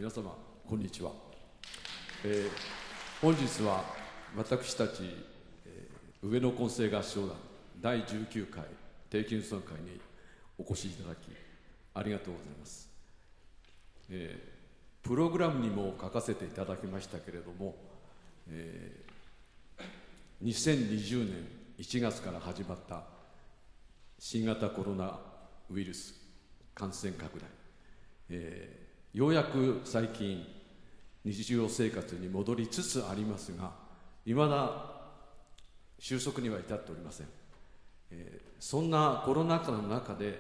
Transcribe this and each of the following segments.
皆様こんにちは。本日は私たち、上野混声合唱団第19回定期演奏会にお越しいただきありがとうございます。プログラムにも書かせていただきましたけれども、2020年1月から始まった新型コロナウイルス感染拡大、ようやく最近日常生活に戻りつつありますが、いまだ収束には至っておりません。そんなコロナ禍の中で、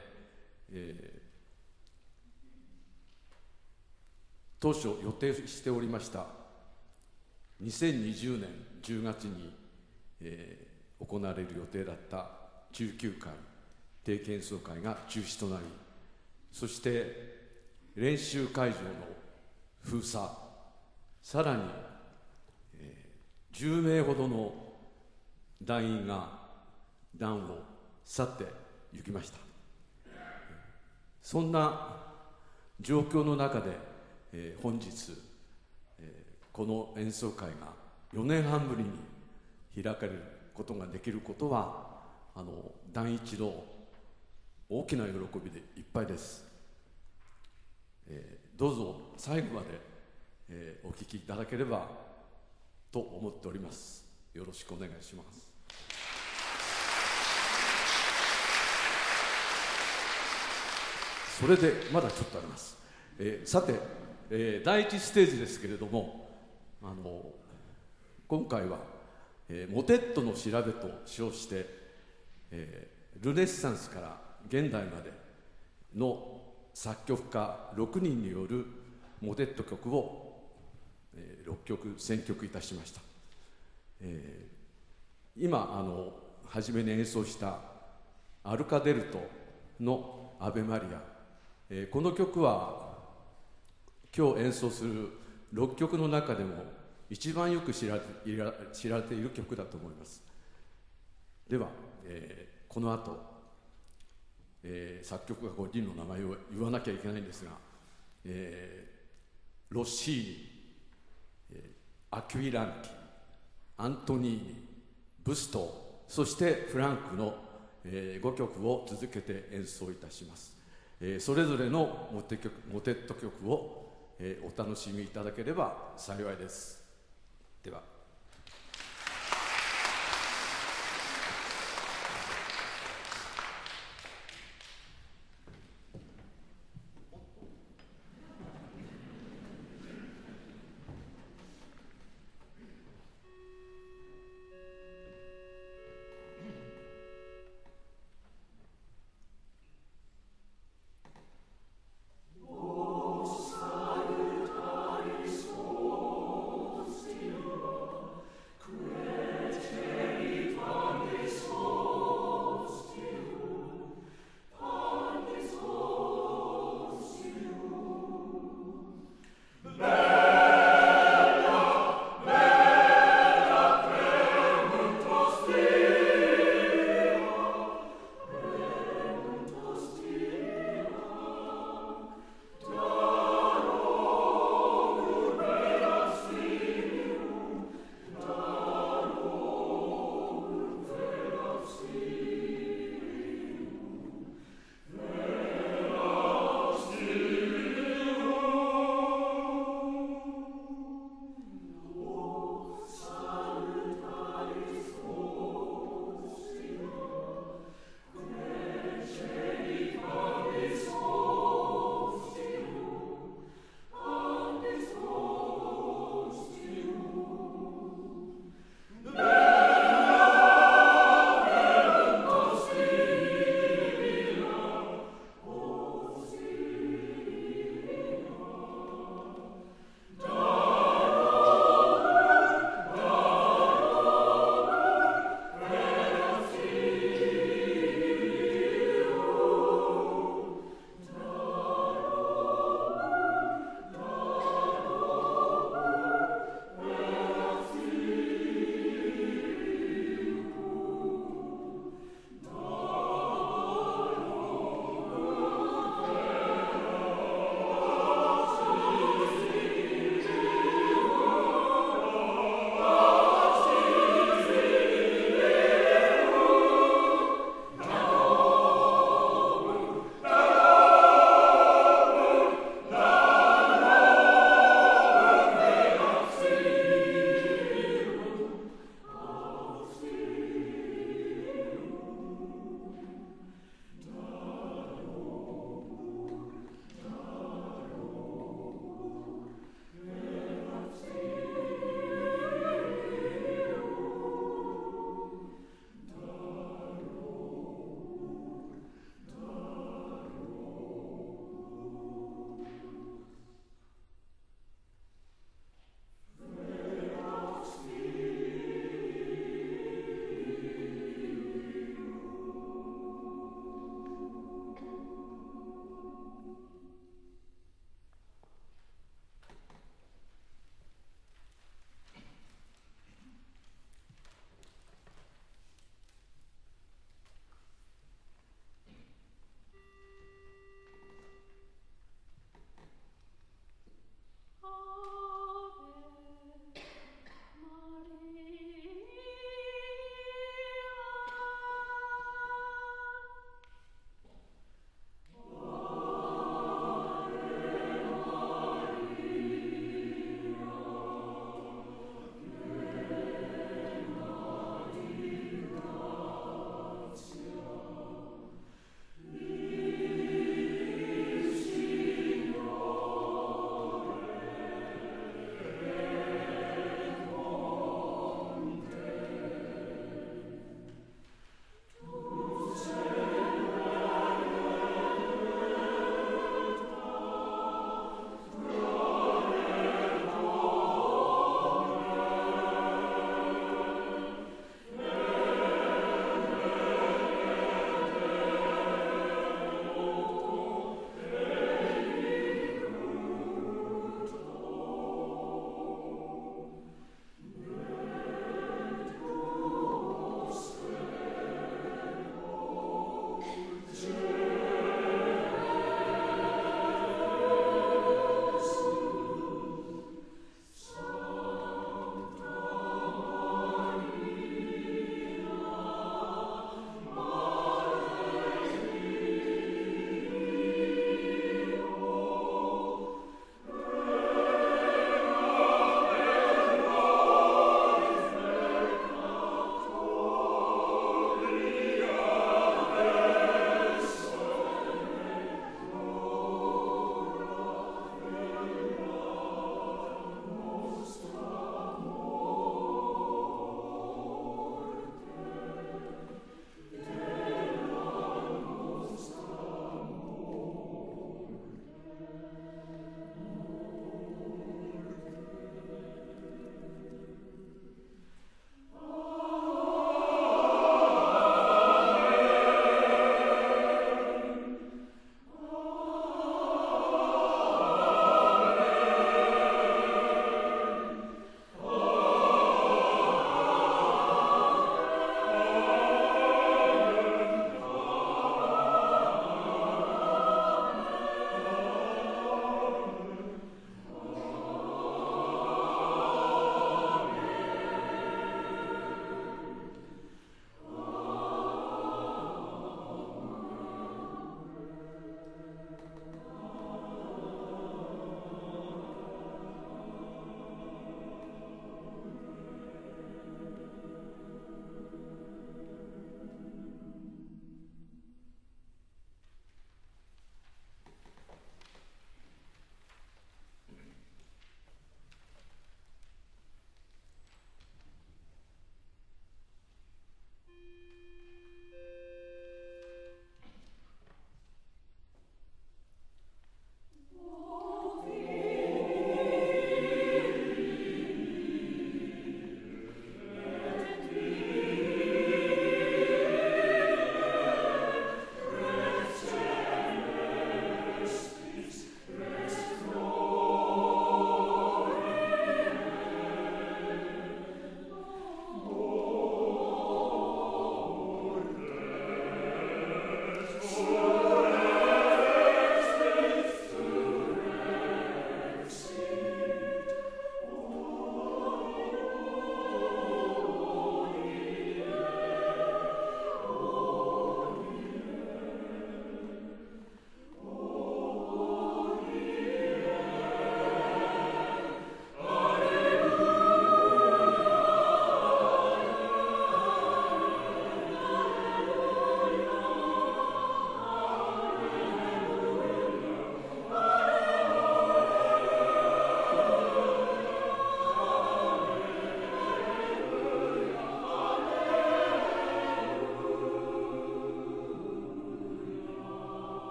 当初予定しておりました2020年10月に、行われる予定だった19回定期演奏会が中止となり、そして練習会場の封鎖、さらに、10名ほどの団員が団を去って行きました。そんな状況の中で、本日、この演奏会が4年半ぶりに開かれることができることは、団一の大きな喜びでいっぱいです。どうぞ最後まで、お聴きいただければと思っております。よろしくお願いします。それでまだちょっとあります。さて、第1ステージですけれども、今回は、モテットの調べと称して、ルネッサンスから現代までの作曲家6人によるモテット曲を、6曲選曲いたしました。今初めに演奏したアルカデルトのアベマリア、この曲は今日演奏する6曲の中でも一番よく知られている曲だと思います。では、この後作曲家5人の名前を言わなきゃいけないんですが、ロッシーニ、アクイランティ、アントニーニ、ブスト、そしてフランクの、5曲を続けて演奏いたします。それぞれのモテット曲を、お楽しみいただければ幸いです。では。